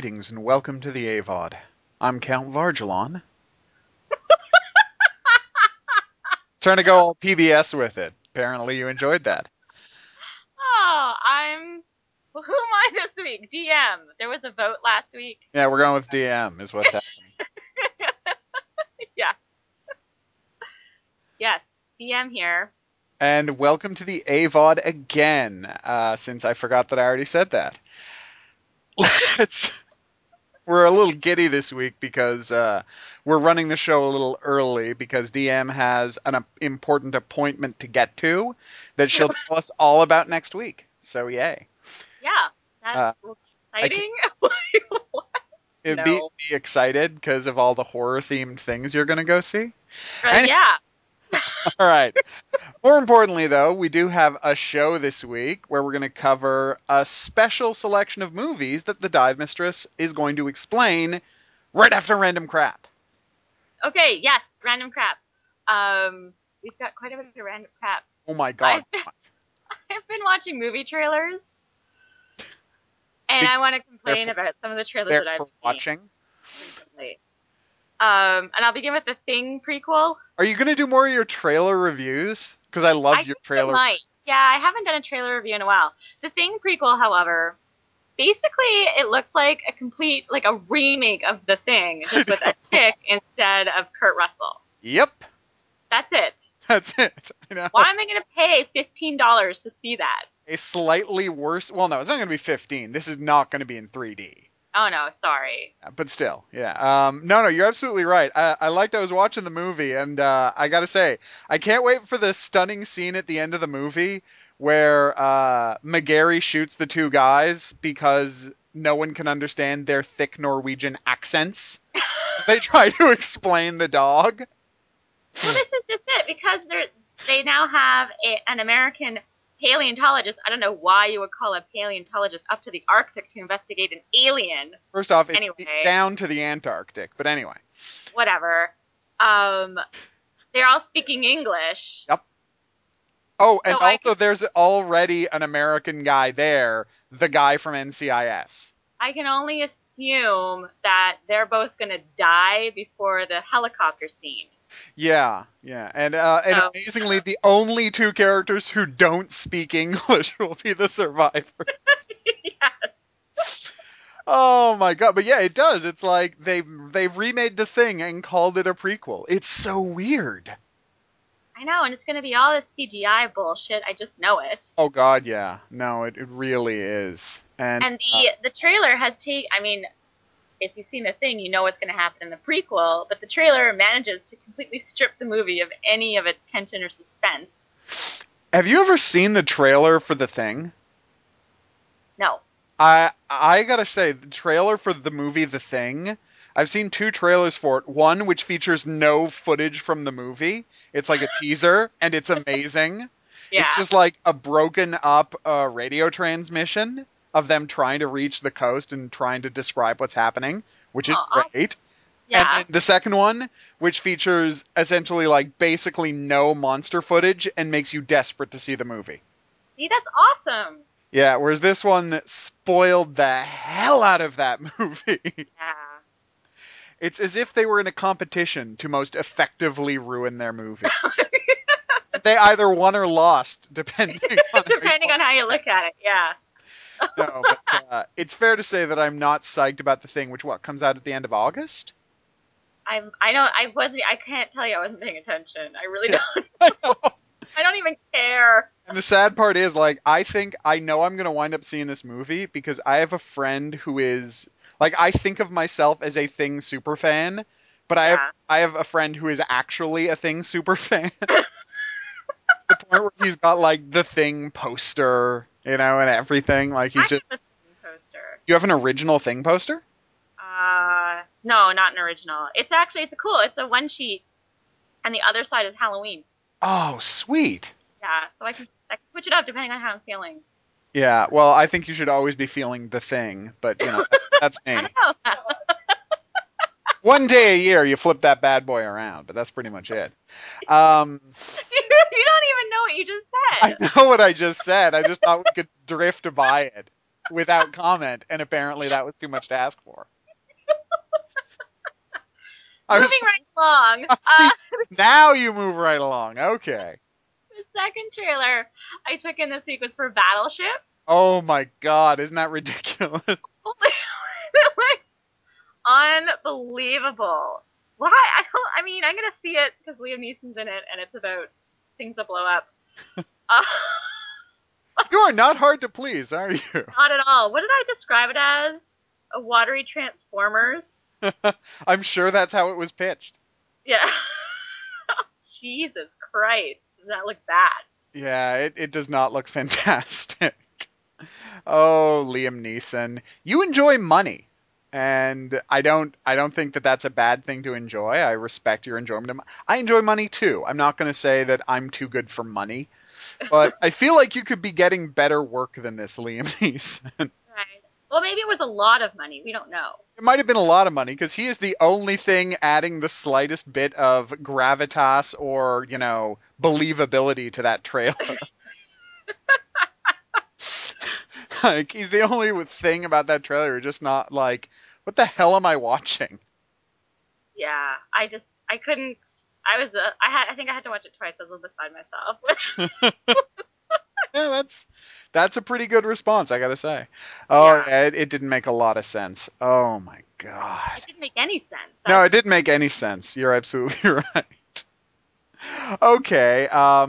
Greetings and welcome to the AVOD. I'm Count Vargelon. Trying to go all PBS with it. Apparently you enjoyed that. Oh, who am I this week? DM. There was a vote last week. Yeah, we're going with DM is what's happening. Yeah. Yes. DM here. And welcome to the AVOD again, since I forgot that I already said that. We're a little giddy this week because we're running the show a little early because DM has an important appointment to get to that she'll tell us all about next week. So yay. Yeah. That's Uh, exciting. What? be No. excited because of all the horror themed things you're going to go see. Yeah. All right. More importantly, though, we do have a show this week where we're going to cover a special selection of movies that the Dive Mistress is going to explain right after Random Crap. Okay. Yes. Random crap. We've got quite a bit of random crap. Oh my god. I've been watching movie trailers, and Be- I want to complain Therefore, about some of the trailers that I've therefore seen watching. recently. And I'll begin with the Thing prequel. Are you going to do more of your trailer reviews? Because I love I your think it trailer. might. Yeah, I haven't done a trailer review in a while. The Thing prequel, however, basically it looks like like a remake of The Thing, just with a chick instead of Kurt Russell. Yep. That's it. That's it. I know. Why am I going to pay $15 to see that? A slightly worse. Well, no, it's not going to be 15. This is not going to be in 3D. Oh no, sorry. But still, yeah. No, you're absolutely right. I was watching the movie, and I gotta say, I can't wait for the stunning scene at the end of the movie where McGarry shoots the two guys because no one can understand their thick Norwegian accents. They try to explain the dog. Well, this is just it because they now have an American paleontologist. I don't know why you would call a paleontologist up to the Arctic to investigate an alien. First off, it's Anyway. down to the Antarctic, but anyway. Whatever. They're all speaking English. Yep. Oh, and So also there's already an American guy there, the guy from NCIS. I can only assume that they're both going to die before the helicopter scene. Yeah. And amazingly, the only two characters who don't speak English will be the survivors. Yes. Oh my god. But yeah, it does. It's like they've remade the Thing and called it a prequel. It's so weird. I know, and it's going to be all this CGI bullshit. I just know it. Oh god, yeah. No, it really is. And The trailer has I mean, if you've seen The Thing, you know what's going to happen in the prequel, but the trailer manages to completely strip the movie of any of its tension or suspense. have you ever seen the trailer for The Thing? No. I gotta say, the trailer for the movie The Thing, I've seen two trailers for it. One which features no footage from the movie. It's like a teaser, and it's amazing. Yeah. It's just like a broken up radio transmission of them trying to reach the coast and trying to describe what's happening, which is great. Yeah. And then the second one, which features essentially like basically no monster footage and makes you desperate to see the movie. See, that's awesome. Yeah, whereas this one spoiled the hell out of that movie. Yeah. It's as if they were in a competition to most effectively ruin their movie. They either won or lost, depending on how you look at it. Yeah. No, but it's fair to say that I'm not psyched about The Thing, which comes out at the end of August? I can't tell you I wasn't paying attention. I really don't. I don't even care. And the sad part is, like, I know I'm going to wind up seeing this movie because I have a friend who is, like, I think of myself as a Thing super fan, but I have a friend who is actually a Thing super fan. The point where he's got, like, the Thing poster, and everything. Like, he's just... I have a Thing poster. You have an original Thing poster? No, not an original. It's a one sheet, and the other side is Halloween. Oh, sweet. Yeah, so I can switch it up depending on how I'm feeling. Yeah, well, I think you should always be feeling the Thing, but, that's me. I know. One day a year, you flip that bad boy around, but that's pretty much it. You don't even know what you just said. I know what I just said. I just thought we could drift by it. without comment, and apparently that was too much to ask for. I was Moving right along. see, now you move right along. Okay. The second trailer I took in this week was for Battleship. Oh my God, isn't that ridiculous? Unbelievable. Why? I mean, I'm gonna see it because Liam Neeson's in it, and it's about things that blow up. Uh, You are not hard to please, are you? not at all. What did I describe it as? A watery Transformers? I'm sure that's how it was pitched. Yeah. Jesus Christ. Does that look bad? Yeah, it does not look fantastic. Oh, Liam Neeson, you enjoy money, and I don't think that that's a bad thing to enjoy. I respect your enjoyment of I enjoy money too. I'm not going to say that I'm too good for money, but I feel like you could be getting better work than this, Liam Neeson. Right. Well, maybe it was a lot of money. We don't know. It might have been a lot of money because he is the only thing adding the slightest bit of gravitas or, believability to that trailer. Like, he's the only thing about that trailer you're just not like, what the hell am I watching? Yeah. I couldn't. I think I had to watch it twice. I was a little beside myself. Yeah, that's a pretty good response, I gotta say. Oh, Yeah. yeah, it didn't make a lot of sense. Oh my God. It didn't make any sense. No, it didn't make any sense. You're absolutely right. Okay,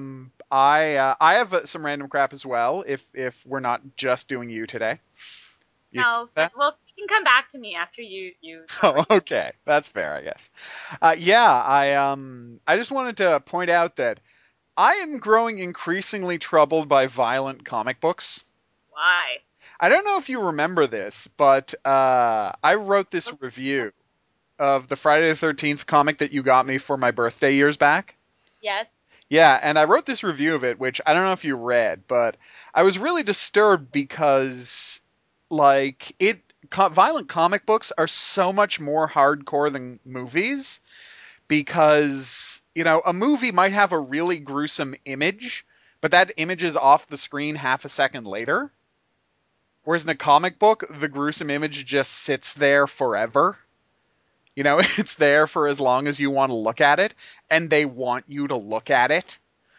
I have some random crap as well. If we're not just doing you today. You No, that? well, you can come back to me after you talk Oh, about your. okay, that's fair, I guess. Yeah, I just wanted to point out that I am growing increasingly troubled by violent comic books. Why? I don't know if you remember this, but I wrote this review of the Friday the 13th comic that you got me for my birthday years back. Yes. Yeah, and I wrote this review of it, which I don't know if you read, but I was really disturbed because, like, violent comic books are so much more hardcore than movies because, a movie might have a really gruesome image, but that image is off the screen half a second later. Whereas in a comic book, the gruesome image just sits there forever. It's there for as long as you want to look at it, and they want you to look at it.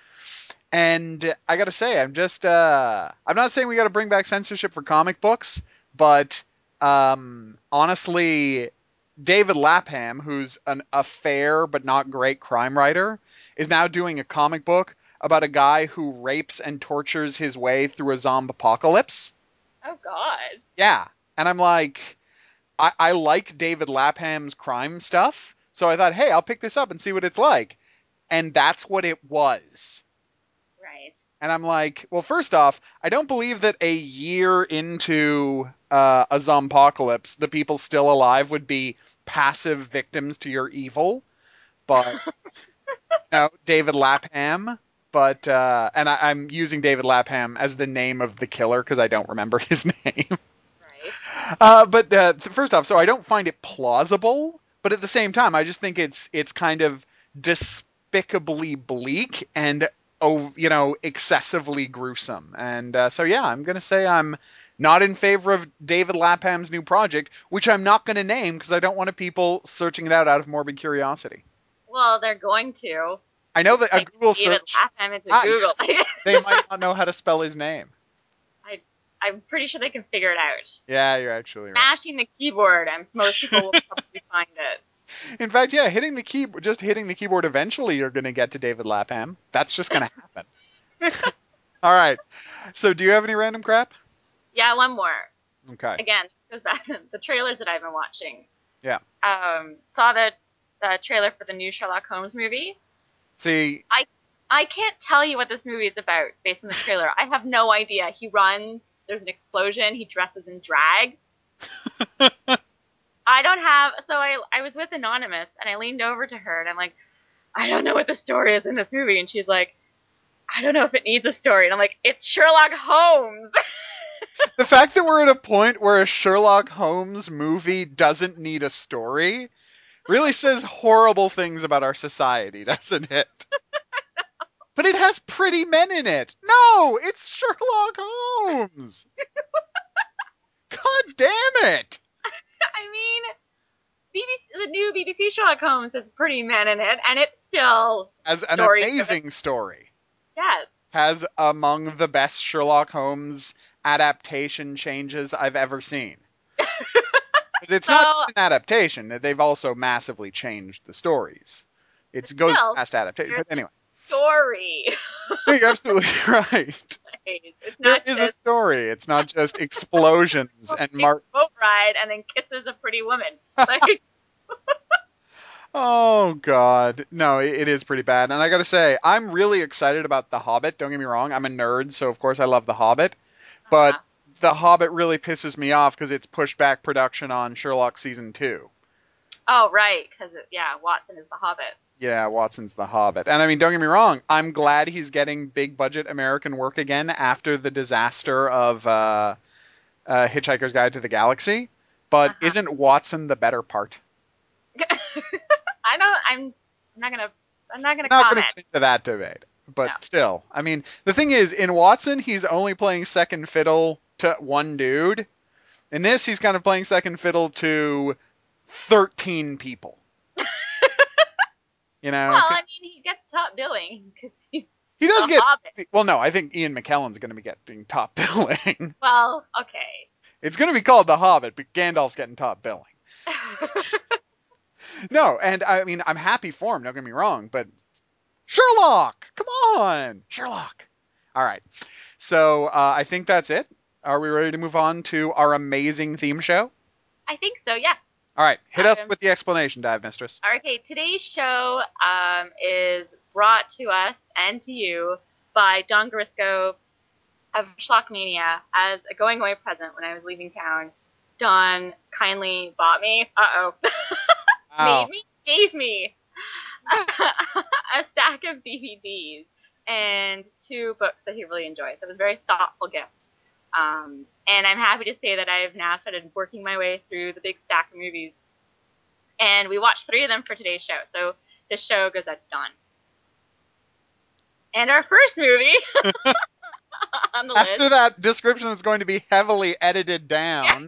And I gotta say, I'm not saying we gotta bring back censorship for comic books, but honestly, David Lapham, who's a fair but not great crime writer, is now doing a comic book about a guy who rapes and tortures his way through a zombie apocalypse. Oh God. Yeah. And I'm like, I like David Lapham's crime stuff, so I thought, hey, I'll pick this up and see what it's like. And that's what it was. Right. And I'm like, well, first off, I don't believe that a year into a zompocalypse, the people still alive would be passive victims to your evil. But no, David Lapham. But and I'm using David Lapham as the name of the killer because I don't remember his name. Right. But first off, so I don't find it plausible, but at the same time, I just think it's kind of despicably bleak and excessively gruesome. And so yeah, I'm gonna say I'm not in favor of David Lapham's new project, which I'm not gonna name because I don't want people searching it out of morbid curiosity. Well, they're going to I know that a type Google David search, Lapham into Google. yes, they might not know how to spell his name. I'm pretty sure they can figure it out. Yeah, you're actually right. Mashing the keyboard, and most people will probably find it. In fact, yeah, just hitting the keyboard, eventually you're going to get to David Lapham. That's just going to happen. All right. So, do you have any random crap? Yeah, one more. Okay. Again, because the trailers that I've been watching. Yeah. Saw the trailer for the new Sherlock Holmes movie. See, I can't tell you what this movie is about based on the trailer. I have no idea. He runs. There's an explosion. He dresses in drag. I don't have. So I was with Anonymous, and I leaned over to her, and I'm like, I don't know what the story is in this movie, and she's like, I don't know if it needs a story, and I'm like, it's Sherlock Holmes. the fact that we're at a point where a Sherlock Holmes movie doesn't need a story really says horrible things about our society, doesn't it? But it has pretty men in it. No, it's Sherlock Holmes. God damn it! I mean, the new BBC Sherlock Holmes has Pretty Men in it, and it's still As an story driven. amazing story. Yes. Has among the best Sherlock Holmes adaptation changes I've ever seen. Because it's So, not just an adaptation, they've also massively changed the stories. It goes still, past adaptation. But anyway, story. you're absolutely right. It's There not is a just story. It's not just explosions and boat ride and then kisses a pretty woman. Like, Oh God, no, it is pretty bad. And I gotta say, I'm really excited about The Hobbit. Don't get me wrong, I'm a nerd, so of course I love The Hobbit. But The Hobbit really pisses me off because it's pushed back production on Sherlock season 2. oh right, because Watson is the Hobbit. Yeah, Watson's The Hobbit. And I mean, don't get me wrong, I'm glad he's getting big budget American work again after the disaster of Hitchhiker's Guide to the Galaxy. But isn't Watson the better part? I don't. I'm not gonna. I'm not gonna Not going comment. to get into that debate, but No. still, I mean, the thing is, in Watson, he's only playing second fiddle to one dude. In this, he's kind of playing second fiddle to 13 people. You know, Well, I mean, he gets top billing because he's he does the get. Hobbit. Well, no, I think Ian McKellen's going to be getting top billing. Well, okay. It's going to be called The Hobbit, but Gandalf's getting top billing. No, and I mean, I'm happy for him. Don't get me wrong, but Sherlock, come on, Sherlock. All right. So I think that's it. Are we ready to move on to our amazing theme show? I think so. Yeah. All right. Hit us with the explanation, Dive Mistress. Okay. Today's show is brought to us and to you by Don Garisco of Schlockmania as a going away present when I was leaving town. Don kindly bought me. Wow. Gave me a stack of DVDs and 2 books that he really enjoys. So it was a very thoughtful gift. And I'm happy to say that I have now started working my way through the big stack of movies. And we watched 3 of them for today's show. So this show goes out to Don. And our first movie on the After list. that description that's going to be heavily edited down.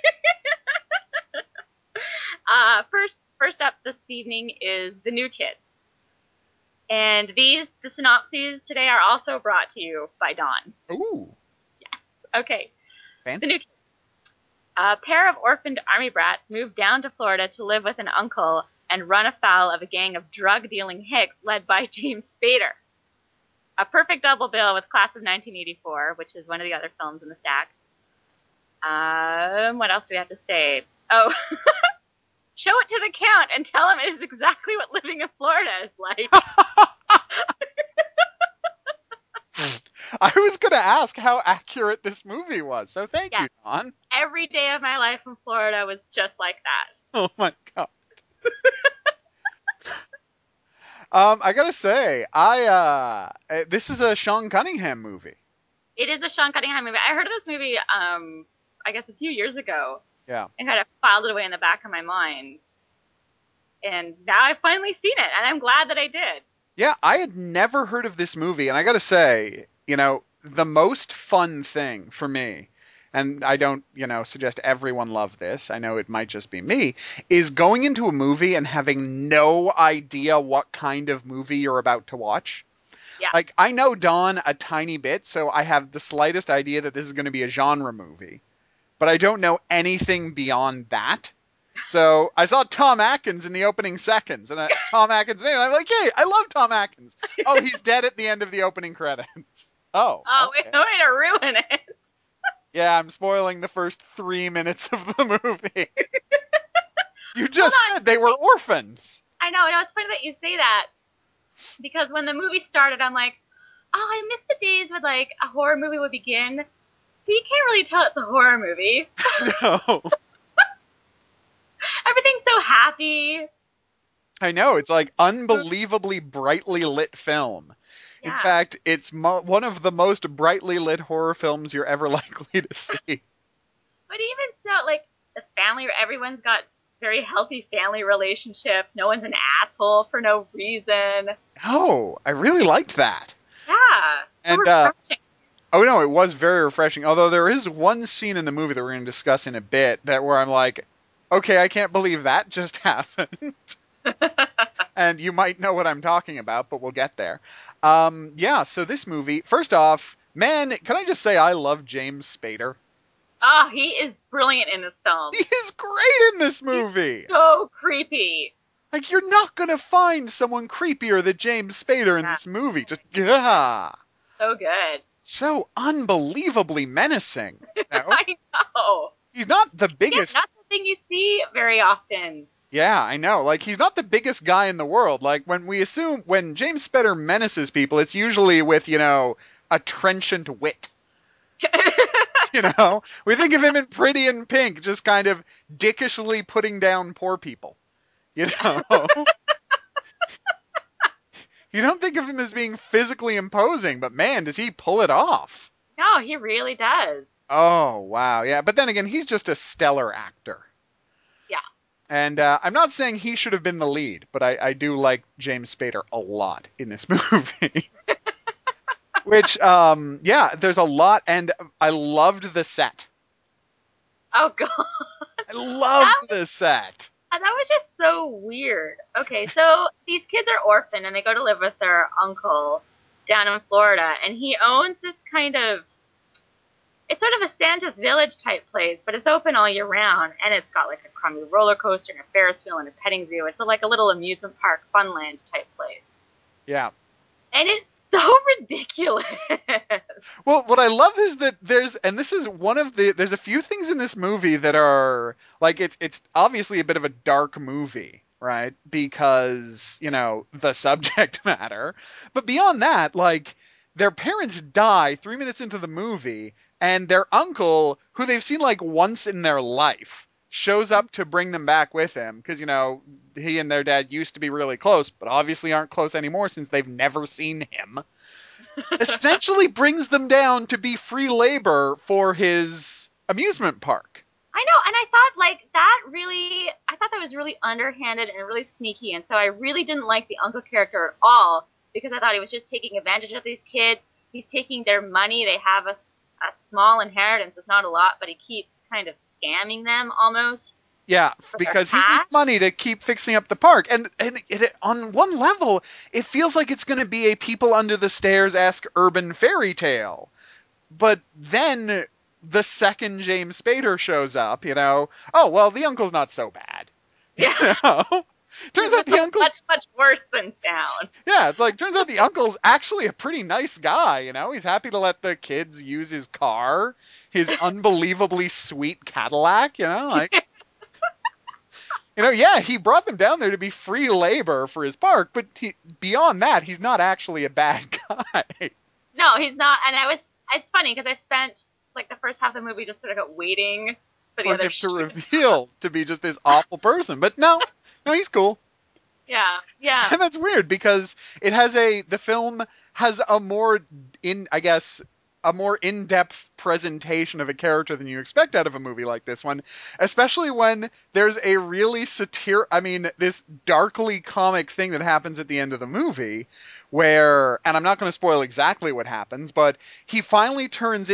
First up this evening is The New Kids. And the synopses today are also brought to you by Don. Ooh. Yes. Okay. Fancy. The New Kids. A pair of orphaned army brats move down to Florida to live with an uncle and run afoul of a gang of drug-dealing hicks led by James Spader. A perfect double bill with Class of 1984, which is one of the other films in the stack. What else do we have to say? Oh, show it to the Count and tell him it is exactly what living in Florida is like. I was going to ask how accurate this movie was, so thank you, Don. Every day of my life in Florida was just like that. Oh my God. I gotta say, this is a Sean Cunningham movie. It is a Sean Cunningham movie. I heard of this movie, I guess a few years ago. Yeah. And kind of filed it away in the back of my mind. And now I've finally seen it, and I'm glad that I did. Yeah, I had never heard of this movie, and I gotta say, the most fun thing for me, and I don't, suggest everyone love this, I know it might just be me, is going into a movie and having no idea what kind of movie you're about to watch. Yeah. Like, I know Dawn a tiny bit, so I have the slightest idea that this is going to be a genre movie. But I don't know anything beyond that. So I saw Tom Atkins in the opening seconds, and Tom Atkins' name, I'm like, hey, I love Tom Atkins. Oh, he's dead at the end of the opening credits. Oh. Okay. Way to ruin it. Yeah, I'm spoiling the first 3 minutes of the movie. You just said they were orphans. I know. It's funny that you say that. Because when the movie started, I'm like, oh, I miss the days when, like, a horror movie would begin. But you can't really tell it's a horror movie. No. Everything's so happy. I know. It's like unbelievably brightly lit film. Yeah. In fact, it's one of the most brightly lit horror films you're ever likely to see. But even so, like, the family, everyone's got very healthy family relationships. No one's an asshole for no reason. Oh, I really liked that. Yeah. And Oh no, it was very refreshing. Although there is one scene in the movie that we're going to discuss in a bit that where I'm like, okay, I can't believe that just happened. And you might know what I'm talking about, but we'll get there. Yeah, so this movie, first off, man, can I just say I love James Spader? Oh, he is brilliant in this He film. is great in this He's movie. so creepy. Like, you're not gonna find someone creepier than James Spader in Yeah, this movie. Just, yeah. so good. So unbelievably menacing. No, I know. he's not the Yeah, biggest. not something you see very often. Yeah, I know. Like, he's not the biggest guy in the world. Like, when James Spader menaces people, it's usually with, a trenchant wit. We think of him in Pretty in Pink, just kind of dickishly putting down poor people. You know? You don't think of him as being physically imposing, but man, does he pull it off. No, he really does. Oh, wow. Yeah, but then again, he's just a stellar actor. Yeah. And I'm not saying he should have been the lead, but I do like James Spader a lot in this movie. Which, yeah, there's a lot, and I loved the set. Oh god. I loved That the set. that was just so weird. Okay, so these kids are orphaned and they go to live with their uncle down in Florida, and he owns this kind of it's sort of a Santa's Village type place, but it's open all year round, and it's got like a crummy roller coaster and a Ferris wheel and a petting zoo. It's like a little amusement park, funland type place, Yeah. and it's so ridiculous. Well, what I love is that this is there's a few things in this movie that are, like, it's obviously a bit of a dark movie, right? Because, the subject matter. But beyond that, like, their parents die 3 minutes into the movie, and their uncle, who they've seen like once in their life, shows up to bring them back with him because, he and their dad used to be really close, but obviously aren't close anymore since they've never seen him. Essentially brings them down to be free labor for his amusement park. I know, and I thought I thought that was really underhanded and really sneaky, and so I really didn't like the uncle character at all because I thought he was just taking advantage of these kids. He's taking their money. They have a small inheritance. It's not a lot, but he keeps kind of scamming them almost Yeah, for their because he needs cash. money to keep fixing up the park. And on one level, it feels like it's going to be a People Under the Stairs-esque urban fairy tale. But then the second James Spader shows up, oh, well, the uncle's not so bad. Yeah, You know? Turns out the uncle, much worse than town. yeah, it's like, turns out the uncle's actually a pretty nice guy, He's happy to let the kids use his car, his unbelievably sweet Cadillac, like, yeah, he brought them down there to be free labor for his park, but beyond that, he's not actually a bad guy. No, he's not. And it's funny because I spent like the first half of the movie just sort of waiting for the For other him to shoe to reveal to be just this awful person. But no, he's cool. Yeah, yeah. And that's weird because the film has a more in-depth presentation of a character than you expect out of a movie like this one, especially when there's a really this darkly comic thing that happens at the end of the movie where, and I'm not going to spoil exactly what happens, but he finally turns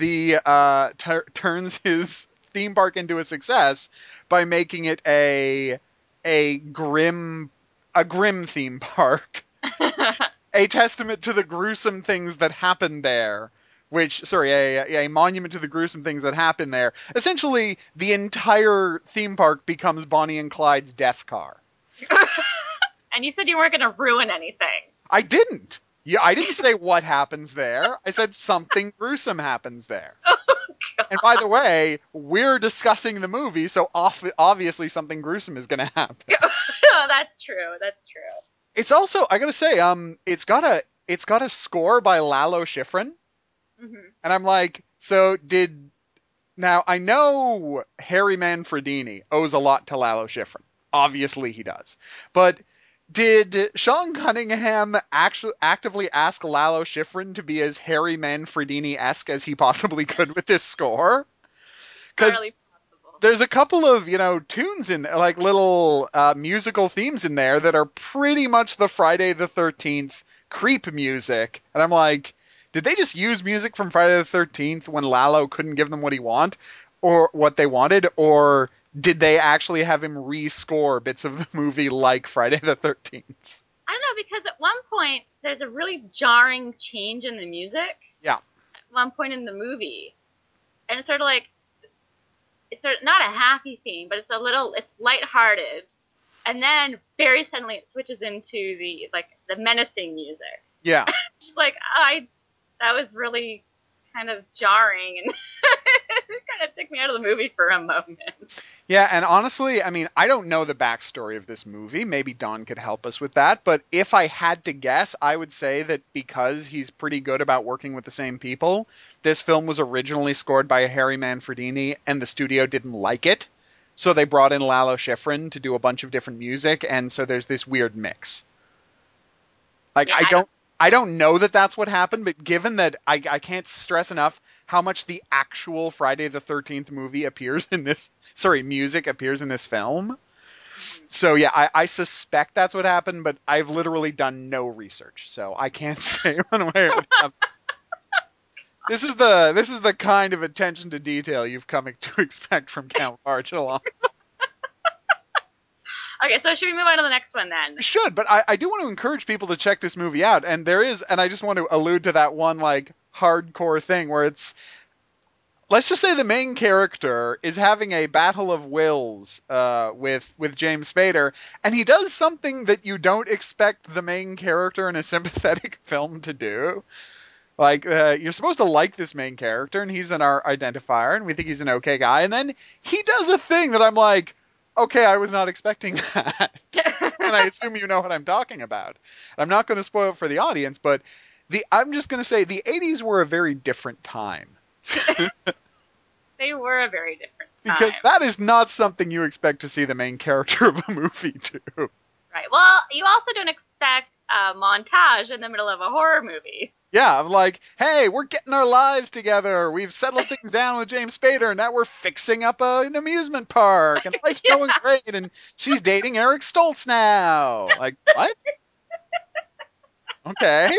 his theme park into a success by making it a grim theme park, a testament to the gruesome things that happen there. A monument to the gruesome things that happen there. Essentially, the entire theme park becomes Bonnie and Clyde's death car. And you said you weren't going to ruin anything. I didn't. Yeah, I didn't say what happens there. I said something gruesome happens there. Oh, And by the way, we're discussing the movie, so obviously something gruesome is going to happen. That's true. That's true. It's also, I gotta say, it's got a score by Lalo Schifrin, Hmm. and I'm like, now I know Harry Manfredini owes a lot to Lalo Schifrin. Obviously he does. But did Sean Cunningham actually actively ask Lalo Schifrin to be as Harry Manfredini-esque as he possibly could with this score? Because Entirely possible. there's a couple of, tunes in, like, little musical themes in there that are pretty much the Friday the 13th creep music. And I'm like, did they just use music from Friday the 13th when Lalo couldn't give them what they wanted, or did they actually have him rescore bits of the movie like Friday the 13th? I don't know, because at one point there's a really jarring change in the music Yeah. at one point in the movie, and it's sort of like it's sort of not a happy theme, but it's lighthearted, and then very suddenly it switches into the menacing music. Yeah. Just like that was really kind of jarring, and it kind of took me out of the movie for a moment. Yeah, and honestly, I mean, I don't know the backstory of this movie. Maybe Don could help us with that. But if I had to guess, I would say that because he's pretty good about working with the same people, this film was originally scored by Harry Manfredini, and the studio didn't like it. So they brought in Lalo Schifrin to do a bunch of different music, and so there's this weird mix. Like Yeah, I don't know that that's what happened, but given that I can't stress enough how much the actual Friday the 13th movie appears in this, sorry, music appears in this film. So yeah, I suspect that's what happened, but I've literally done no research, so I can't say one way or the other. This is the kind of attention to detail you've come to expect from Count Archulon. Okay, so should we move on to the next one then? We should, but I do want to encourage people to check this movie out. And I just want to allude to that one like hardcore thing where let's just say the main character is having a battle of wills with James Spader, and he does something that you don't expect the main character in a sympathetic film to do. Like, you're supposed to like this main character, and he's our identifier, and we think he's an okay guy, and then he does a thing that I'm like, okay, I was not expecting that. And I assume you know what I'm talking about. I'm not going to spoil it for the audience, but I'm just going to say the 80s were a very different time. They were a very different time. Because that is not something you expect to see the main character of a movie do. Right. Well, you also don't expect a montage in the middle of a horror movie. Yeah, I'm like, hey, we're getting our lives together. We've settled things down with James Spader, and now we're fixing up an amusement park, and life's going great, and she's dating Eric Stoltz now. Like, what? Okay.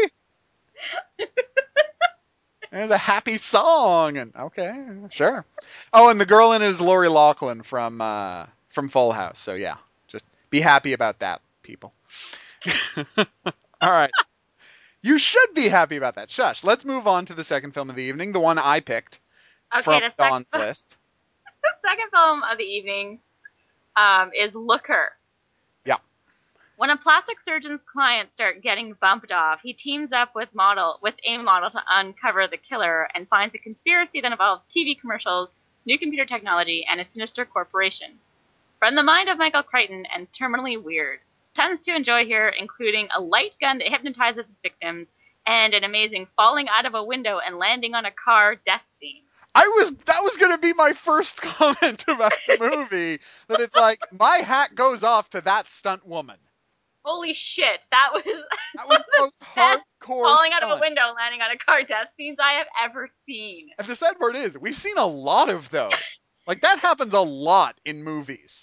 There's a happy song, and okay, sure. Oh, and the girl in it is Lori Loughlin from Full House. So yeah, just be happy about that, people. All right. You should be happy about that. Shush. Let's move on to the second film of the evening, the one I picked from Dawn's list. The second film of the evening is Looker. Yeah. When a plastic surgeon's clients start getting bumped off, he teams up with a model to uncover the killer and finds a conspiracy that involves TV commercials, new computer technology, and a sinister corporation. From the mind of Michael Crichton and terminally weird. Tons to enjoy here, including a light gun that hypnotizes its victims and an amazing falling out of a window and landing on a car death scene. That was going to be my first comment about the movie, that it's like, my hat goes off to that stunt woman. Holy shit, that was the most hardcore falling stunt. out of a window and landing on a car death scenes I have ever seen. And the sad part is, we've seen a lot of those. Like, that happens a lot in movies.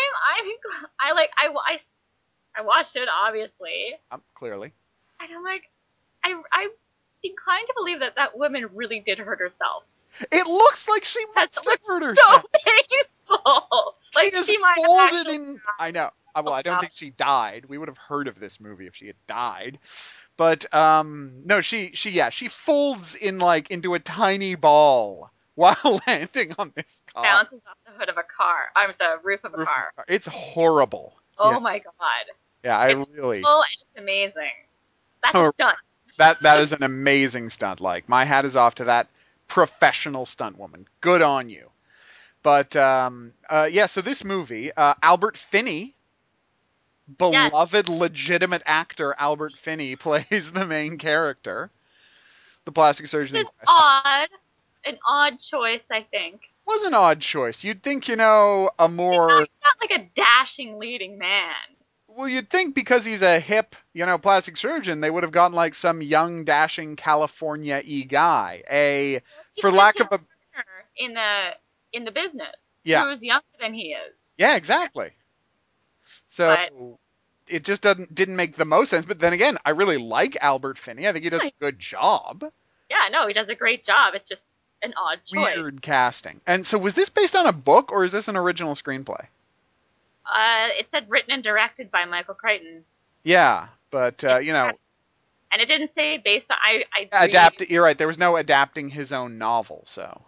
I watched it, obviously. Clearly. And I'm like, I'm inclined to believe that woman really did hurt herself. It looks like she must have hurt So herself. painful. Like, she might folded have in. I know. Well, I don't think she died. We would have heard of this movie if she had died. But no, she folds into a tiny ball while landing on this car. Bounces off the hood of a car. The roof of a car. It's horrible. Oh my god. Yeah, it's amazing. That's a stunt. That is an amazing stunt. Like, my hat is off to that professional stunt woman. Good on you. But so this movie, Albert Finney, beloved legitimate actor Albert Finney, plays the main character, the plastic surgeon. It's an odd choice, I think. Was an odd choice. You'd think, a more... He's not like a dashing leading man. Well, you'd think because he's a hip, plastic surgeon, they would have gotten like some young, dashing California-y guy. For lack of a... In the business. Yeah. Who's younger than he is. Yeah, exactly. So it just didn't make the most sense. But then again, I really like Albert Finney. I think he does a good job. Yeah, no, he does a great job. It's just an odd choice. Weird casting. And so was this based on a book or is this an original screenplay? It said written and directed by Michael Crichton. Yeah, but It, and it didn't say based on. I really. adapt. You're right. There was no adapting his own novel, so.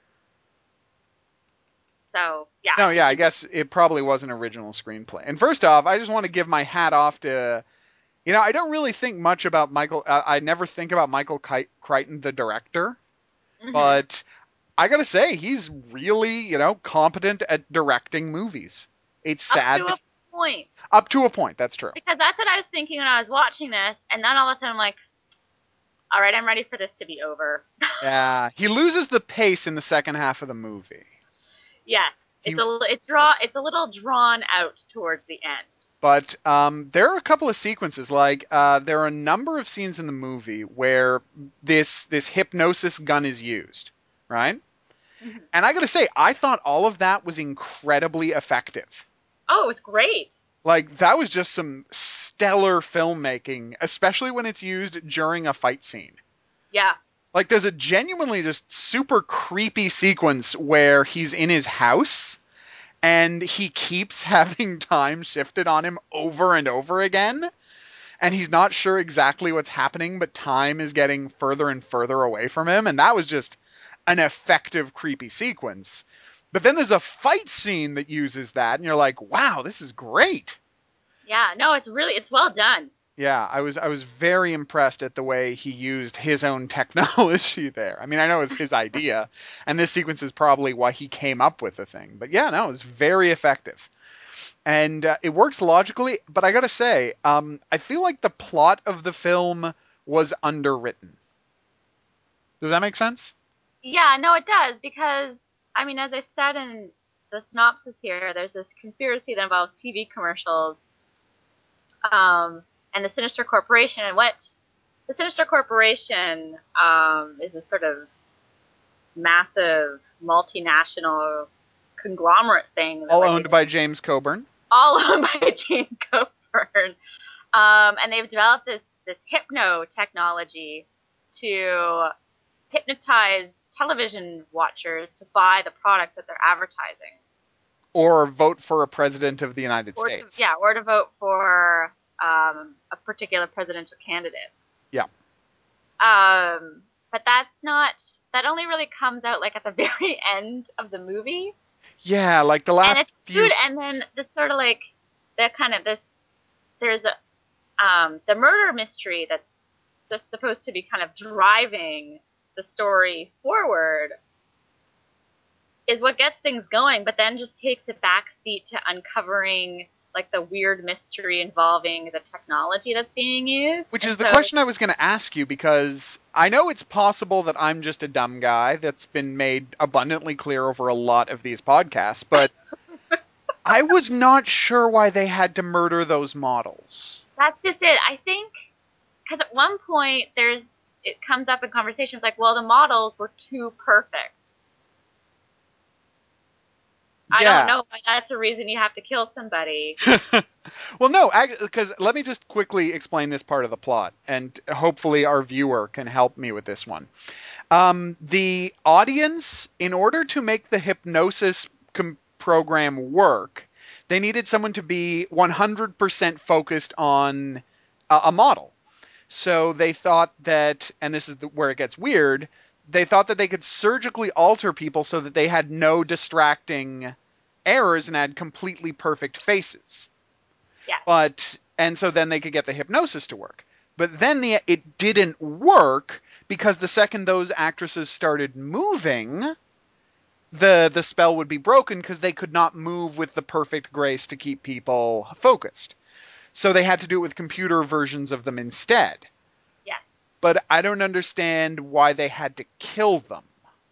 So yeah. No, yeah, I guess it probably was an original screenplay. And first off, I just want to give my hat off to, I don't really think much about Michael. I never think about Michael Crichton, the director, Mm-hmm. but I gotta say he's really, competent at directing movies. It's Up sad to a point. up to a point. That's true. Because that's what I was thinking when I was watching this, and then all of a sudden I'm like, all right, I'm ready for this to be over. Yeah, he loses the pace in the second half of the movie. Yes, He it's a little drawn out towards the end. But there are a couple of sequences, like there are a number of scenes in the movie where this hypnosis gun is used, right? Mm-hmm. And I gotta say, I thought all of that was incredibly effective. Oh, it's great. Like that was just some stellar filmmaking, especially when it's used during a fight scene. Yeah. Like there's a genuinely just super creepy sequence where he's in his house and he keeps having time shifted on him over and over again. And he's not sure exactly what's happening, but time is getting further and further away from him. And that was just an effective, creepy sequence. But then there's a fight scene that uses that, and you're like, wow, this is great. Yeah. No, it's well done. Yeah, I was very impressed at the way he used his own technology there. I mean, I know it was his idea, and this sequence is probably why he came up with the thing. But yeah, no, it was very effective. And it works logically, but I gotta say, I feel like the plot of the film was underwritten. Does that make sense? Yeah. No, it does because I mean, as I said in the synopsis here, there's this conspiracy that involves TV commercials, and the Sinister Corporation, and what the Sinister Corporation is a sort of massive multinational conglomerate thing that All like owned by James Coburn. all owned by Jane Coburn, and they've developed this hypno technology to hypnotize television watchers to buy the products that they're advertising, Or vote for a president of the United States. or to vote for a particular presidential candidate. Yeah. But that only really comes out like at the very end of the movie. Yeah, like the And last it's few. good. And then the sort of like the kind of this there's the murder mystery that's just supposed to be kind of driving the story forward is what gets things going, but then just takes a backseat to uncovering like the weird mystery involving the technology that's being used. Which is the question I was going to ask you, because I know it's possible that I'm just a dumb guy. That's been made abundantly clear over a lot of these podcasts, but I was not sure why they had to murder those models. That's just it. I think because at one point it comes up in conversations like, well, the models were too perfect. I don't know why that's a reason you have to kill somebody. Well, no, because let me just quickly explain this part of the plot, and hopefully our viewer can help me with this one. The audience, in order to make the hypnosis program work, they needed someone to be 100% focused on a model. So they thought that, and this is where it gets weird, they thought that they could surgically alter people so that they had no distracting errors and had completely perfect faces. Yeah. And so then they could get the hypnosis to work. But then it didn't work because the second those actresses started moving, the spell would be broken because they could not move with the perfect grace to keep people focused. So they had to do it with computer versions of them instead. Yeah. But I don't understand why they had to kill them.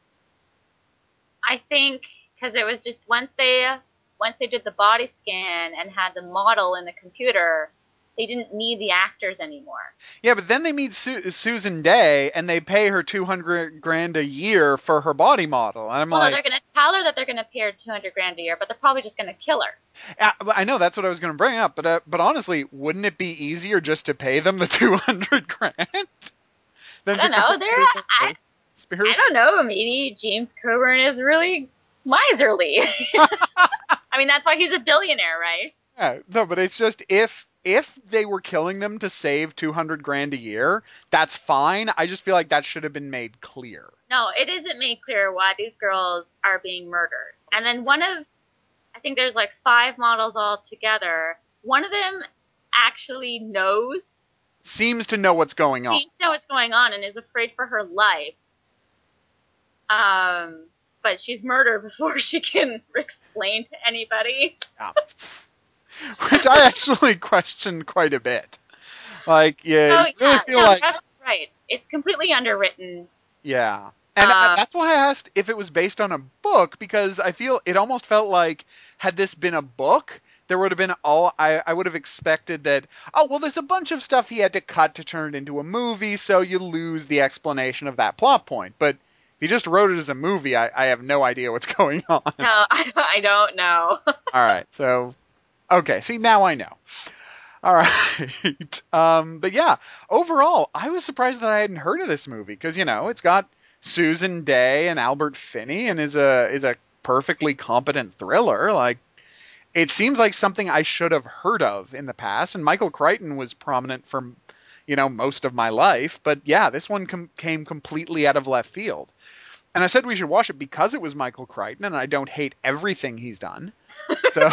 I think because it was just once they did the body scan and had the model in the computer, they didn't need the actors anymore. Yeah, but then they meet Susan Day and they pay her $200,000 a year for her body model. And I'm like, they're going to tell her that they're going to pay her $200,000 a year, but they're probably just going to kill her. I know that's what I was going to bring up, but honestly, wouldn't it be easier just to pay them the $200,000? Than I to don't know. completely disown I conspiracy. don't know. Maybe James Coburn is really miserly. I mean, that's why he's a billionaire, right? Yeah, no, but it's just if they were killing them to save 200 grand a year, that's fine. I just feel like that should have been made clear. No, it isn't made clear why these girls are being murdered. And then I think there's like 5 models all together. One of them actually Seems to know what's going on. seems to know what's going on, and is afraid for her life. But she's murdered before she can explain to anybody. Yeah. Which I actually questioned quite a bit. Like, yeah, Oh you really yeah, feel no, like, that's right. It's completely underwritten. yeah. And Um, that's why I asked if it was based on a book, because I feel it almost felt like had this been a book, there would have been I would have expected that, oh, well, there's a bunch of stuff he had to cut to turn it into a movie, so you lose the explanation of that plot point. But if he just wrote it as a movie, I have no idea what's going on. no, I don't know. All right, so, okay, see, now I know. All right. But yeah, overall, I was surprised that I hadn't heard of this movie because it's got Susan Day and Albert Finney and is a perfectly competent thriller. Like it seems like something I should have heard of in the past. And Michael Crichton was prominent for most of my life. But yeah, this one came completely out of left field. And I said we should watch it because it was Michael Crichton, and I don't hate everything he's done. So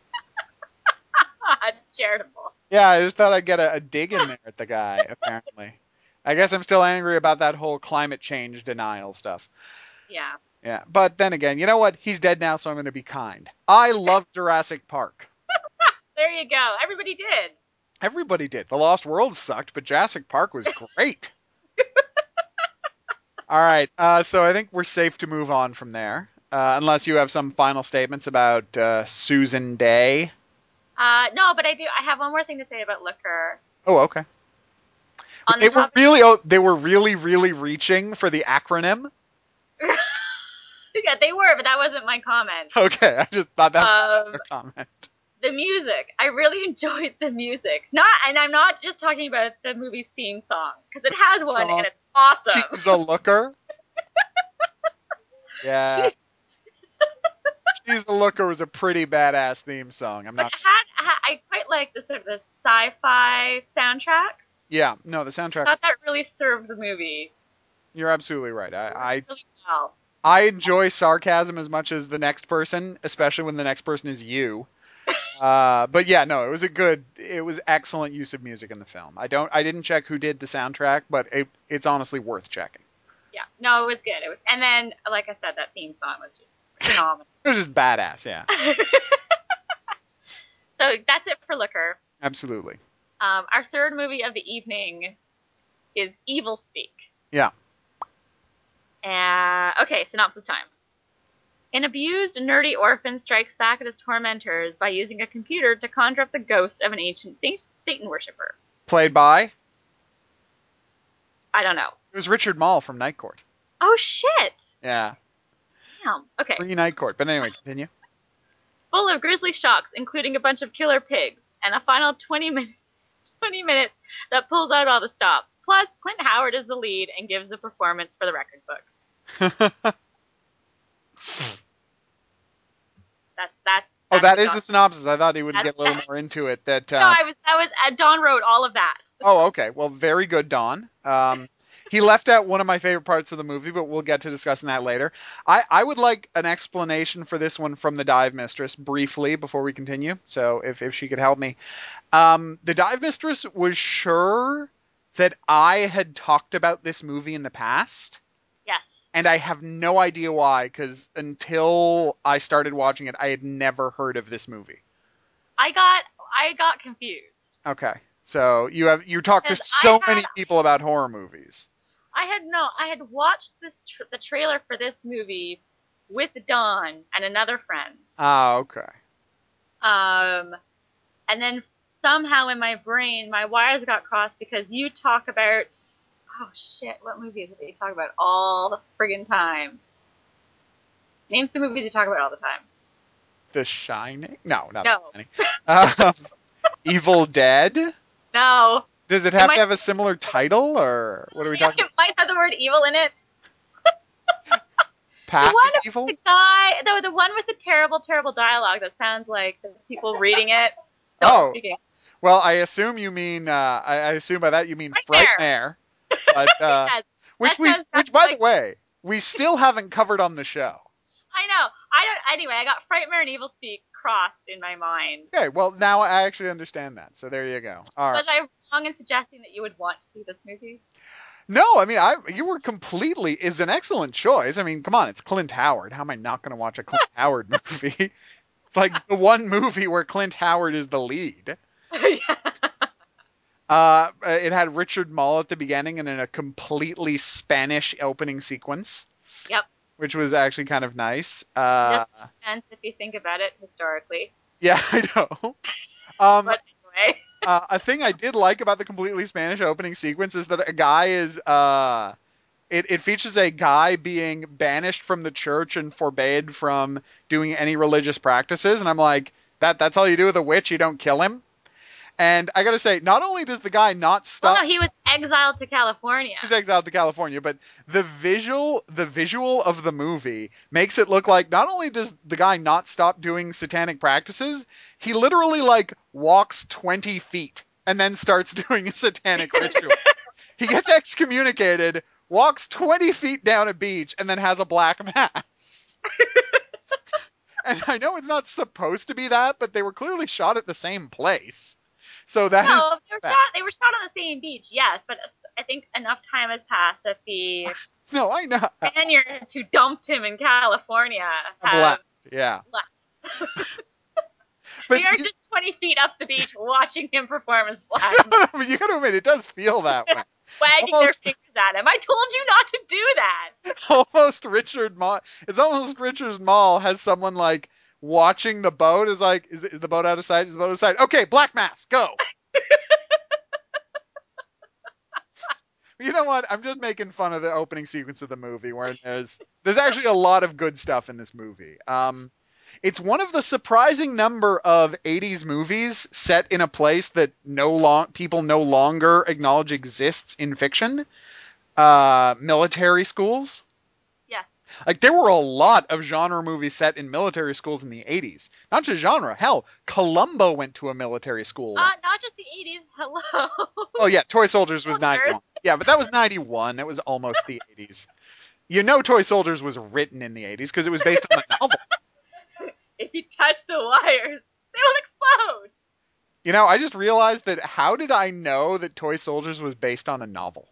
Charitable. yeah, I just thought I'd get a dig in there at the guy, apparently. I guess I'm still angry about that whole climate change denial stuff. Yeah. Yeah, but then again, you know what? He's dead now, so I'm going to be kind. I love Jurassic Park. There you go. Everybody did. Everybody did. The Lost World sucked, but Jurassic Park was great. All right, so I think we're safe to move on from there, unless you have some final statements about Susan Day. No, but I do. I have one more thing to say about Looker. Oh, okay. On the top. They were really, really reaching for the acronym. Yeah, they were, but that wasn't my comment. Okay, I just thought that was Um, a comment. the music. I really enjoyed the music. And I'm not just talking about the movie's theme song, because it has one Song. and it's awesome. She's a looker. Yeah, She- She's a looker was a pretty badass theme song. I'm but not. I quite like the sort of the sci-fi soundtrack. Yeah, no, the I soundtrack. thought that really served the movie You're absolutely right. really well. I enjoy sarcasm as much as the next person, especially when the next person is you. But yeah, no, it was excellent use of music in the film. I didn't check who did the soundtrack, but it's honestly worth checking. Yeah, no, it was good. It was, and then, like I said, that theme song was just phenomenal. It was just badass, yeah. So that's it for Looker. Absolutely. Our third movie of the evening is Evil Speak. Yeah. Okay, synopsis time. An abused, nerdy orphan strikes back at his tormentors by using a computer to conjure up the ghost of an ancient Satan worshiper. Played by? I don't know. It was Richard Mall from Night Court. Oh, shit! Yeah. Damn. Okay. Pre Night Court. But anyway, continue. Full of grisly shocks, including a bunch of killer pigs, and a final 20 minutes that pulls out all the stops. Plus, Clint Howard is the lead and gives the performance for the record books. That's Oh, that is Don. the synopsis. I thought he would get a little more into it. That No, that was Don wrote all of that. Oh, okay. Well, very good, Don. He left out one of my favorite parts of the movie, but we'll get to discussing that later. I would like an explanation for this one from the Dive Mistress briefly before we continue. So if she could help me. The Dive Mistress was sure that I had talked about this movie in the past. Yes. And I have no idea why, because until I started watching it, I had never heard of this movie. I got confused. Okay. So you talked to so many people about horror movies. I had watched the trailer for this movie with Dawn and another friend. Ah, okay. And then somehow in my brain, my wires got crossed because you talk about, oh shit, what movie is it that you talk about all the friggin' time? Name some movies you talk about all the time. The Shining? No, not No. The Shining. Evil Dead? No. Does it It have to might have a similar title, or what are we talking it might have the word evil in it. about? The Path one of with Evil? the guy, the one with the terrible, terrible dialogue that sounds like the people reading it don't Oh, speak English. well, I assume you mean, I assume by that you mean Nightmare. Frightmare, but, Yes, that sounds which exactly by the like. way, we still haven't covered on the show. I know. I don't. Anyway, I got Frightmare and Evil Speak crossed in my mind. Okay, well, now I actually understand that, so there you go. All right. Was I wrong in suggesting that you would want to see this movie? No, I mean, you were completely is an excellent choice. I mean, come on, it's Clint Howard. How am I not going to watch a Clint Howard movie? It's like the one movie where Clint Howard is the lead. Yeah. It had Richard Mall at the beginning and in a completely Spanish opening sequence, Yep. which was actually kind of nice. Just makes sense if you think about it historically. Yeah, I know. Um, But anyway. a thing I did like about the completely Spanish opening sequence is that a guy is it features a guy being banished from the church and forbade from doing any religious practices, and I'm like, that's all you do with a witch, you don't kill him. And I gotta say, not only does the guy not Well, stop, no, he was exiled to California. he's exiled to California, but the visual of the movie makes it look like not only does the guy not stop doing satanic practices, he literally like walks 20 feet and then starts doing a satanic ritual. He gets excommunicated, walks 20 feet down a beach, and then has a black mass. And I know it's not supposed to be that, but they were clearly shot at the same place. So that is No, that. they were shot on the same beach, yes, but I think enough time has passed that the No, I know. Spaniards who dumped him in California I've have left. Yeah. left. But We are just 20 feet up the beach watching him perform as Black, I mean, you gotta admit, it does feel that way. wagging their Almost, fingers at him. I told you not to do that. almost Richard Mall. It's almost Richard Mall has someone like watching the boat. Is like, is the boat out of sight? Is the boat out of sight? Okay, black mass, go. You know what? I'm just making fun of the opening sequence of the movie where there's actually a lot of good stuff in this movie. It's one of the surprising number of 80s movies set in a place that people no longer acknowledge exists in fiction. Military schools. Yes. Like there were a lot of genre movies set in military schools in the 80s. Not just genre. Hell, Columbo went to a military school. Not just the 80s. Hello. Oh yeah, Toy Soldiers was Soldiers. 91. Yeah, but that was 91. It was almost the 80s. You know Toy Soldiers was written in the 80s because it was based on a novel. If you touch the wires, they will explode. You know, I just realized that how did I know that Toy Soldiers was based on a novel?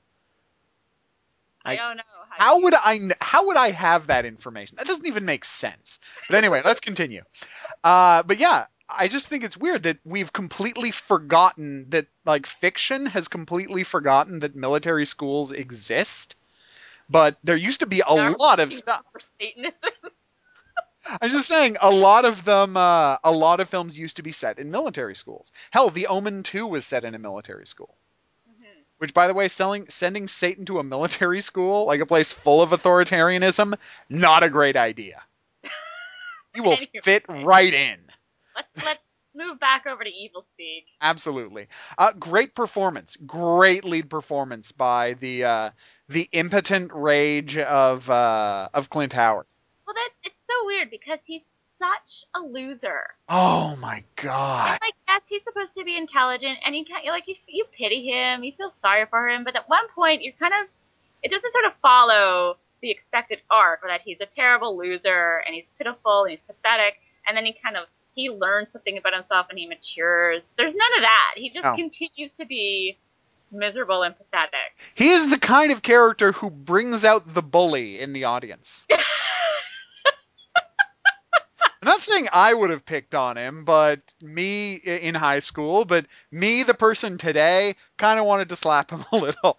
I don't know. How would I have that information? That doesn't even make sense. But anyway, let's continue. But yeah, I just think it's weird that we've completely forgotten that like fiction has completely forgotten that military schools exist. But there used to be a lot of stuff. For Satanism. I'm just saying, a lot of them, a lot of films used to be set in military schools. Hell, The Omen 2 was set in a military school. Mm-hmm. Which, by the way, sending Satan to a military school, like a place full of authoritarianism, not a great idea. He will fit right in. Let's move back over to Evil Speak. Absolutely. Great performance. Great lead performance by the impotent rage of Clint Howard. Well, it's so weird because he's such a loser. Oh my god. And like, yes, he's supposed to be intelligent, and you pity him, you feel sorry for him, but at one point you're kind of, it doesn't sort of follow the expected arc, that he's a terrible loser and he's pitiful and he's pathetic, and then he learns something about himself and he matures. There's none of that. He just continues to be miserable and pathetic. He is the kind of character who brings out the bully in the audience. I'm not saying I would have picked on him, but me in high school, but me, the person today, kind of wanted to slap him a little.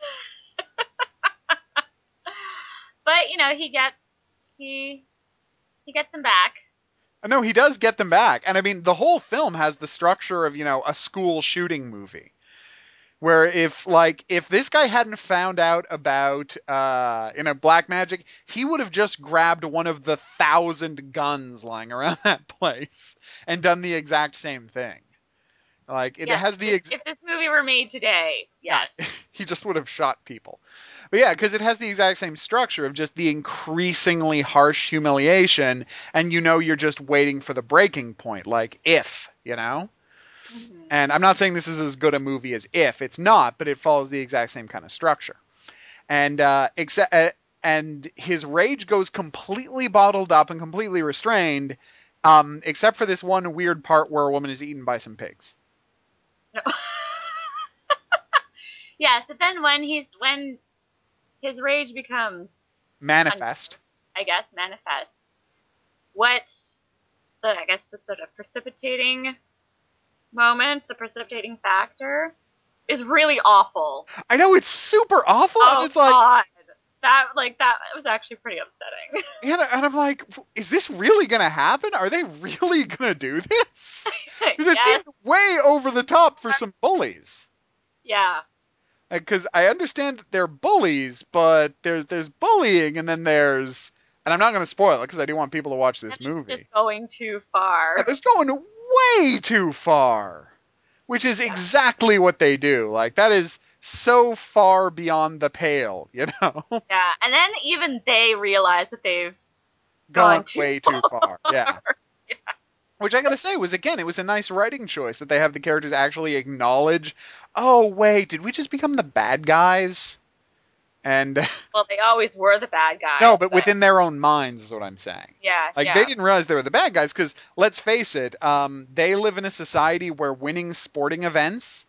But he gets them back. No, he does get them back, and I mean the whole film has the structure of a school shooting movie. Where if this guy hadn't found out about black magic, he would have just grabbed one of the 1,000 guns lying around that place and done the exact same thing. Like it has the if this movie movie were made today, yes. Yeah, he just would have shot people. But yeah, because it has the exact same structure of just the increasingly harsh humiliation, and you're just waiting for the breaking point, like If, Mm-hmm. And I'm not saying this is as good a movie as If. It's not, but it follows the exact same kind of structure. And and his rage goes completely bottled up and completely restrained, except for this one weird part where a woman is eaten by some pigs. No. Yes, but then when his rage becomes Manifest. I guess manifest, what the sort of precipitating moment, the precipitating factor, is really awful. I know it's super awful, and Oh it's like, God, that was actually pretty upsetting. and I'm like, is this really gonna happen? Are they really gonna do this? Because it Yes, seemed way over the top for some bullies. yeah. Because I understand that they're bullies, but there's bullying, and then and I'm not gonna spoil it because I do want people to watch this movie. Just going too far. And it's going way too far, which is exactly what they do. Like, that is so far beyond the pale, Yeah, and then even they realize that they've Gone too way too far. Yeah. Yeah. Which I gotta say it was a nice writing choice that they have the characters actually acknowledge, oh wait, did we just become the bad guys? And Well, they always were the bad guys. no, but within their own minds is what I'm saying. Yeah, Like, yeah. they didn't realize they were the bad guys because, let's face it, they live in a society where winning sporting events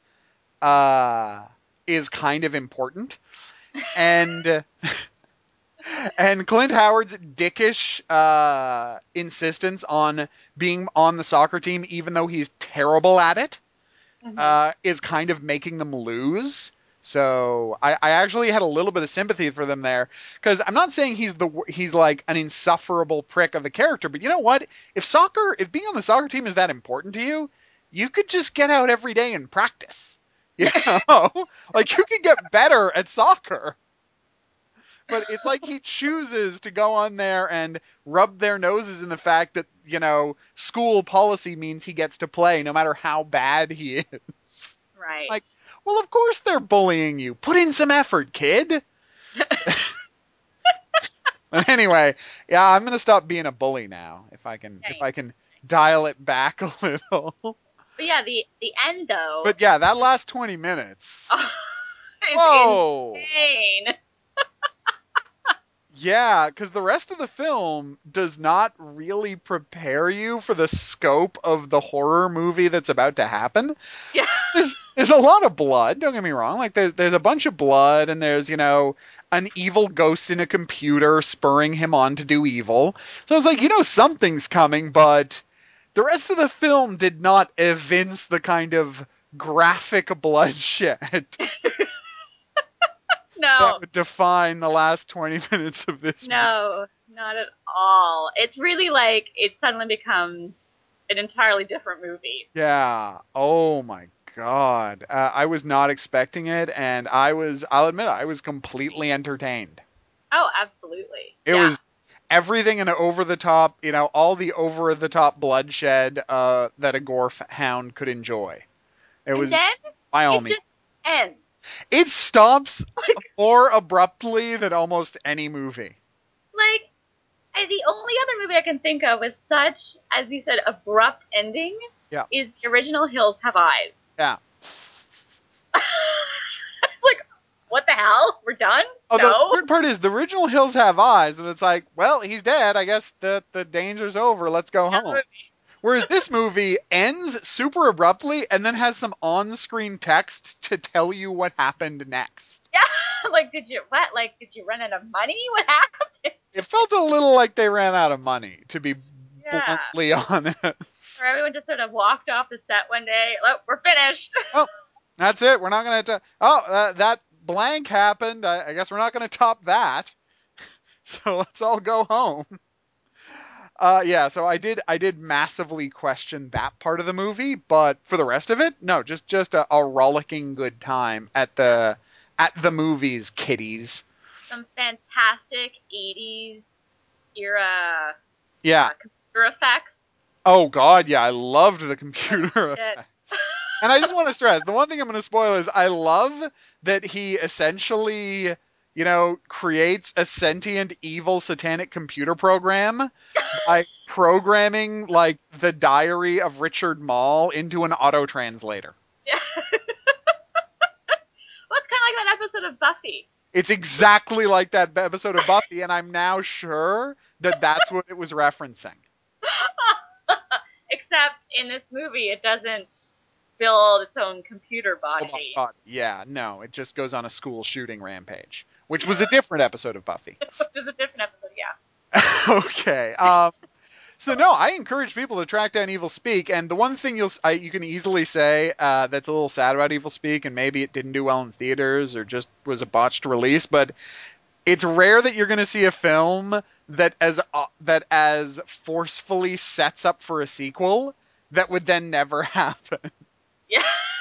is kind of important. And and Clint Howard's dickish insistence on being on the soccer team, even though he's terrible at it, is kind of making them lose. So I actually had a little bit of sympathy for them there, because I'm not saying he's like an insufferable prick of a character, but you know what? If being on the soccer team is that important to you, you could just get out every day and practice. Like, you could get better at soccer. But it's like he chooses to go on there and rub their noses in the fact that, school policy means he gets to play no matter how bad he is. Right. Like, well, of course they're bullying you. Put in some effort, kid. But anyway, yeah, I'm gonna stop being a bully now if I can dial it back a little. But yeah, the end though. But yeah, that last 20 minutes. Is Whoa. insane. Yeah, because the rest of the film does not really prepare you for the scope of the horror movie that's about to happen. Yeah. There's a lot of blood, don't get me wrong. Like, there's a bunch of blood, and there's, an evil ghost in a computer spurring him on to do evil. So it's like, something's coming, but the rest of the film did not evince the kind of graphic bloodshed No. that would define the last 20 minutes of this movie. No, not at all. It's really like it suddenly becomes an entirely different movie. Yeah. Oh my God. I was not expecting it, and I'll admit, I was completely entertained. Oh, absolutely. It was everything in over the top, all the over the top bloodshed that a gore hound could enjoy. It was, then by all means. Just ends. It stops more abruptly than almost any movie. Like, the only other movie I can think of with such, as you said, abrupt ending is the original Hills Have Eyes. Yeah. Like, what the hell? We're done? Oh, no. The weird part is the original Hills Have Eyes, and it's like, well, he's dead. I guess the danger's over. Let's go home. Whereas this movie ends super abruptly and then has some on-screen text to tell you what happened next. Yeah, like, did you run out of money? What happened? It felt a little like they ran out of money, to be bluntly honest. Or everyone just sort of walked off the set one day. Oh, we're finished. Oh, that's it. We're not going to... that blank happened. I guess we're not going to top that. So let's all go home. Yeah, so I did massively question that part of the movie, but for the rest of it, no, just a rollicking good time at the movies, kiddies. Some fantastic 80s era computer effects. Oh God, yeah, I loved the computer effects. And I just want to stress, the one thing I'm going to spoil is I love that he essentially, creates a sentient, evil, satanic computer program by programming, like, the diary of Richard Mall into an auto-translator. Yeah. Well, it's kind of like that episode of Buffy. It's exactly like that episode of Buffy, and I'm now sure that that's what it was referencing. Except in this movie, it doesn't build its own computer Oh my body. God. Yeah, no, it just goes on a school shooting rampage, which was a different episode of Buffy. Which is a different episode, yeah. Okay. So no, I encourage people to track down Evil Speak, and the one thing you can easily say that's a little sad about Evil Speak, and maybe it didn't do well in theaters or just was a botched release, but it's rare that you're going to see a film that as forcefully sets up for a sequel that would then never happen. Yeah.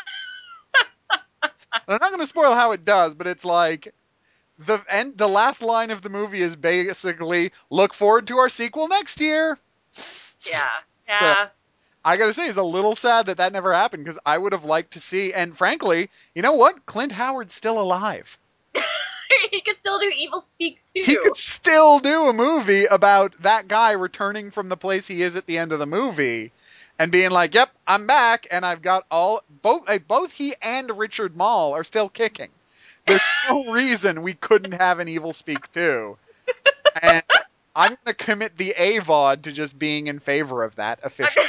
I'm not going to spoil how it does, but it's like the last line of the movie is basically look forward to our sequel next year. Yeah. So Yeah. I gotta say, it's a little sad that never happened because I would have liked to see. And frankly, you know what? Clint Howard's still alive. He could still do Evil Speak He too. could still do a movie about that guy returning from the place he is at the end of the movie and being like, "Yep, I'm back, and I've got both he and Richard Mall are still kicking. There's no reason we couldn't have an Evil Speak 2." And I'm going to commit the AVOD to just being in favor of that officially.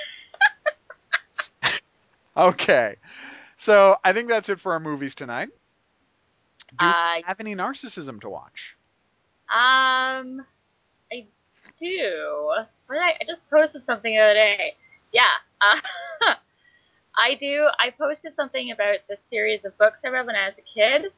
Okay. So I think that's it for our movies tonight. Do we Uh, have any narcissism to watch? I do. What did I just posted something the other day. Yeah. I do. I posted something about the series of books I read when I was a kid.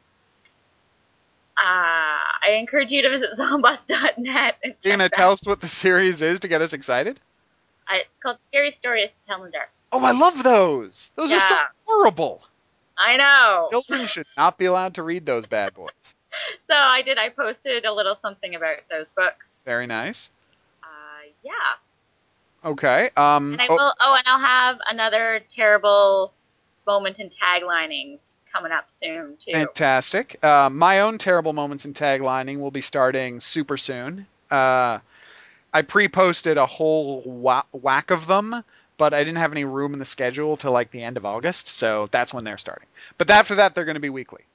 I encourage you to visit zombot.net and Are you check going to that. tell us what the series is to get us excited? It's called Scary Stories to Tell in the Dark. Oh, I love those. Those are so Yeah, horrible. I know. Children should not be allowed to read those bad boys. So I did. I posted a little something about those books. Very nice. Yeah. Okay. And I will. Oh, and I'll have another terrible moment in taglining coming up soon too. Fantastic. My own terrible moments in taglining will be starting super soon. I pre-posted a whole whack of them, but I didn't have any room in the schedule till like the end of August, so that's when they're starting. But after that, they're going to be weekly.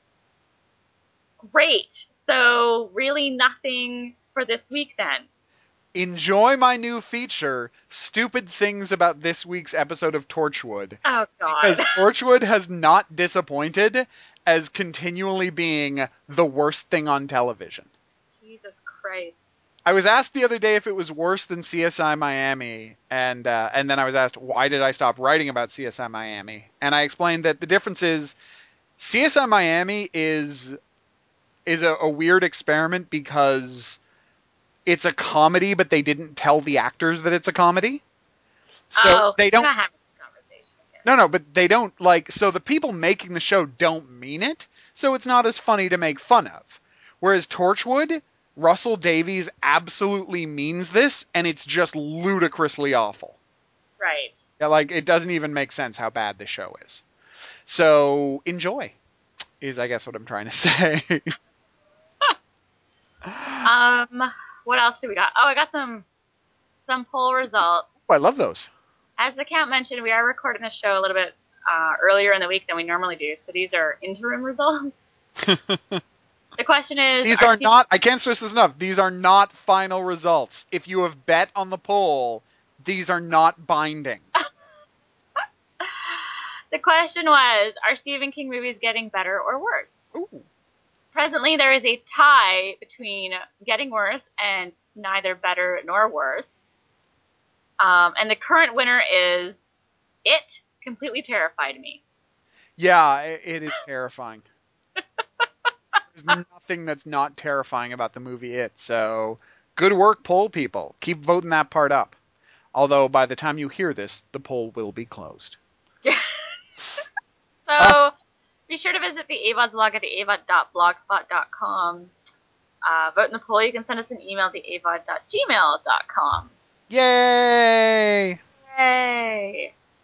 Great. So really nothing for this week then. Enjoy my new feature, Stupid Things About This Week's Episode of Torchwood. Oh God. Because Torchwood has not disappointed as continually being the worst thing on television. Jesus Christ. I was asked the other day if it was worse than CSI Miami, and then I was asked why did I stop writing about CSI Miami, and I explained that the difference is CSI Miami is a weird experiment because it's a comedy, but they didn't tell the actors that it's a comedy. So Oh, they we're don't. not having this conversation again. No, but they don't like. So the people making the show don't mean it. So it's not as funny to make fun of. Whereas Torchwood, Russell Davies absolutely means this, and it's just ludicrously awful. Right. Yeah, like it doesn't even make sense how bad the show is. So enjoy, is I guess what I'm trying to say. What else do we got? Oh, I got some poll results. Oh, I love those. As the count mentioned, we are recording the show a little bit earlier in the week than we normally do, so these are interim results. The question is, These are not, I can't stress this enough, these are not final results. If you have bet on the poll, these are not binding. The question was, are Stephen King movies getting better or worse? Ooh. Presently, there is a tie between getting worse and neither better nor worse. And the current winner is It Completely Terrified Me. Yeah, it is terrifying. There's nothing that's not terrifying about the movie It, so good work, poll people. Keep voting that part up. Although by the time you hear this, the poll will be closed. So be sure to visit the AVOD blog at the avod.blogspot.com. Vote in the poll. You can send us an email to avod.gmail.com. Yay! Yay!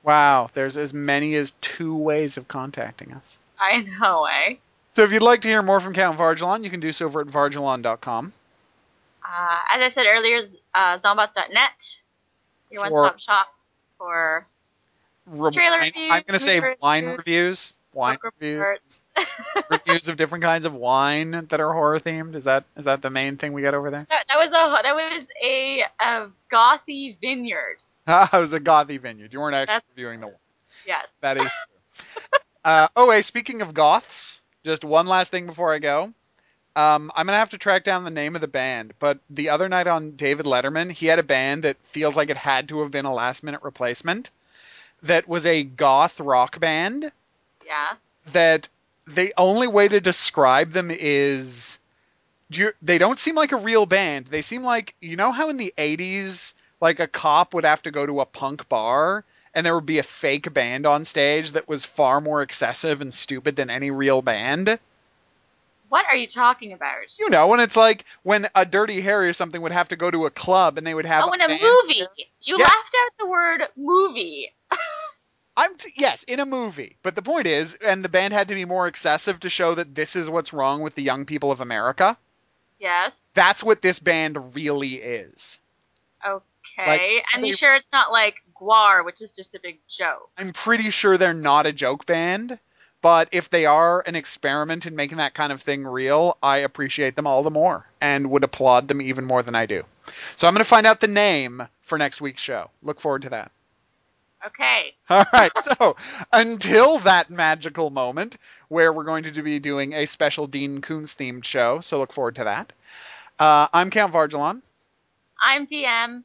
Wow, there's as many as 2 ways of contacting us. I know, eh? So if you'd like to hear more from Count Vargelon, you can do so over at vargelon.com. As I said earlier, zombots.net, your For one-stop shop for trailer I'm reviews, going to movie say wine reviews, reviews. Wine book reviews. reports. Reviews of different kinds of wine that are horror themed. Is that the main thing we get over there? That was a gothy vineyard. It was a gothy vineyard. You weren't actually That's reviewing the wine. yes. That is true. Hey, speaking of goths, just one last thing before I go. I'm gonna have to track down the name of the band, but the other night on David Letterman, he had a band that feels like it had to have been a last minute replacement. That was a goth rock band. Yeah. That the only way to describe them is they don't seem like a real band. They seem like, you know how in the 80s, like a cop would have to go to a punk bar and there would be a fake band on stage that was far more excessive and stupid than any real band? What are you talking about? You know, when it's like when a Dirty Harry or something would have to go to a club and they would have Oh, a in a band movie. there. You Yeah, left out the word movie. yes, in a movie. But the point is, and the band had to be more excessive to show that this is what's wrong with the young people of America. Yes. That's what this band really is. Like, Okay. And you sure it's not like Guar, which is just a big joke? I'm pretty sure they're not a joke band, but if they are an experiment in making that kind of thing real, I appreciate them all the more and would applaud them even more than I do. So I'm going to find out the name for next week's show. Look forward to that. Okay. All right, so until that magical moment where we're going to be doing a special Dean Koontz themed show, so look forward to that. I'm Count Vargelon. I'm DM.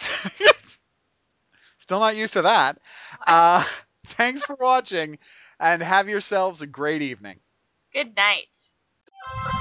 Still not used to that. Uh, thanks for watching, and have yourselves a great evening. Good night.